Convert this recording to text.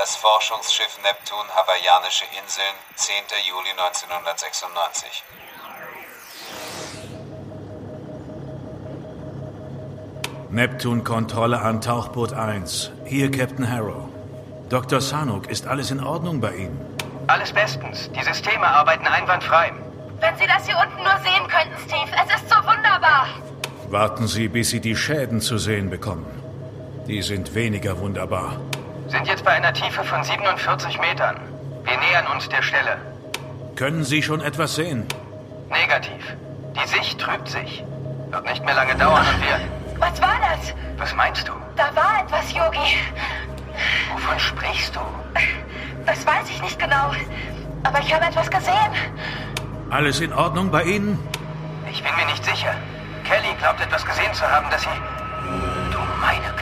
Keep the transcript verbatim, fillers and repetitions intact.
Das Forschungsschiff Neptun, Hawaiianische Inseln, zehnter Juli neunzehnhundertsechsundneunzig. Neptun-Kontrolle an Tauchboot eins. Hier Captain Harrow. Doktor Sanuk, ist alles in Ordnung bei Ihnen? Alles bestens. Die Systeme arbeiten einwandfrei. Wenn Sie das hier unten nur sehen könnten, Steve. Es ist so wunderbar. Warten Sie, bis Sie die Schäden zu sehen bekommen. Die sind weniger wunderbar. Sind jetzt bei einer Tiefe von siebenundvierzig Metern. Wir nähern uns der Stelle. Können Sie schon etwas sehen? Negativ. Die Sicht trübt sich. Wird nicht mehr lange dauern und wir... Was war das? Was meinst du? Da war etwas, Yogi. Wovon sprichst du? Das weiß ich nicht genau. Aber ich habe etwas gesehen. Alles in Ordnung bei Ihnen? Ich bin mir nicht sicher. Kelly glaubt etwas gesehen zu haben, das sie... Du meine